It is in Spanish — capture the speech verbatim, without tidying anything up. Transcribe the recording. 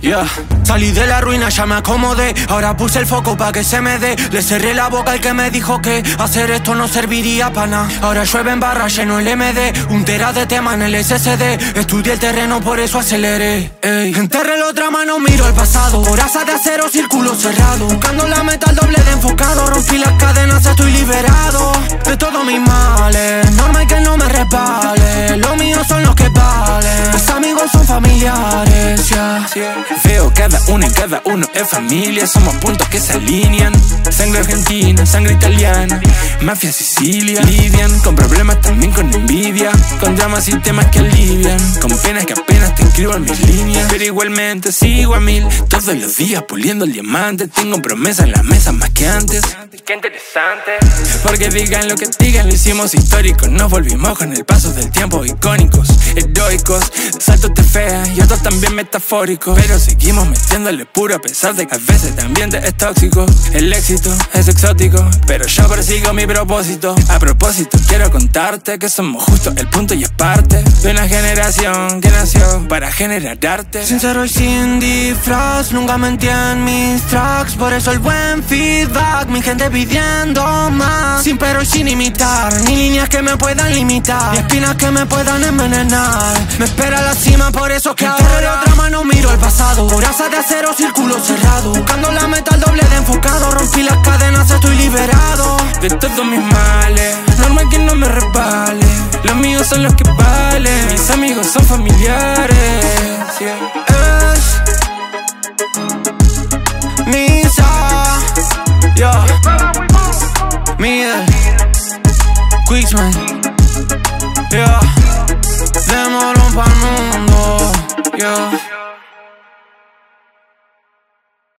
Yeah. Salí de la ruina, ya me acomodé. Ahora puse el foco pa' que se me dé. Le cerré la boca al que me dijo que hacer esto no serviría pa' nada. Ahora llueve en barra, lleno el M D. Un tera de tema en el S S D. Estudié el terreno, por eso aceleré. Ey. Enterré la otra mano, miro el pasado. Coraza de acero, círculo cerrado. Buscando la meta, el doble de enfocado. Rompí las cadenas, estoy liberado de todos mis males. Normal que no me resbale. Lo mío son los que valen. Mis amigos son familiares, yeah. Veo cada uno y cada uno es familia. Somos puntos que se alinean. Sangre argentina, sangre italiana. Mafia Sicilia. Lidian con problemas, también con envidia. Con dramas y temas que alivian. Con penas que apenas te escribo en mis líneas. Pero igualmente sigo a mil. Todos los días puliendo el diamante. Tengo promesas en las mesas más que antes. Qué interesante. Porque digan lo que digan, lo hicimos histórico. Nos volvimos con el paso del tiempo icónicos, heroicos. Saltos de fea y otros también metafóricos. Pero seguimos metiéndole puro a pesar de que a veces el ambiente es tóxico. El éxito es exótico, pero yo persigo mi propósito. A propósito, quiero contarte que somos justo el punto y es parte de una generación que nació para generar arte. Sincero y sin disfraz, nunca mentí en mis tracks. Por eso el buen feedback, mi gente pidiendo más. Sin pero y sin imitar, ni líneas que me puedan limitar, ni espinas que me puedan envenenar. Me espera la cima, por eso que ahora de otra mano miro el pasado. Coraza de acero, círculo cerrado. Buscando la meta, el doble de enfocado. Rompí las cadenas, estoy liberado de todos mis males. Normal que no me resbale. Los míos son los que valen. Mis amigos son familiares, yeah. Es Misa, yeah. Miguel Quixman, yeah. Demorón pa'l mundo, yeah.